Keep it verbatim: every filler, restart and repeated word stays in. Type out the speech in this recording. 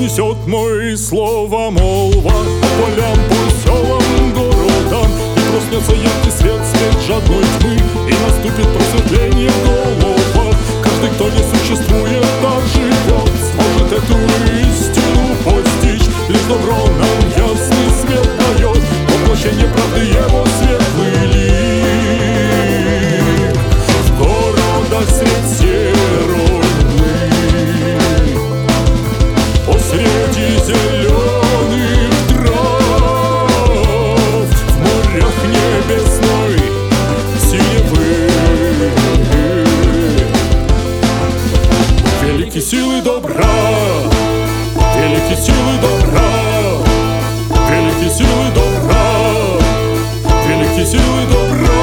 разнесет мои слова молва по полям, по селам, городам. И проснется яркий свет, свет жадной тьмы, и наступит просветление в головах. Каждый, кто не существует, а живет, сможет эту истину постичь. Лишь добро нам ясный свет дает, воплощение правды его светлый лик. В городах средь серой мглы, посреди зеленых трав, в морях небесной синевы, велики силы добра, велики силы добра, велики силы добра, велики силы добра.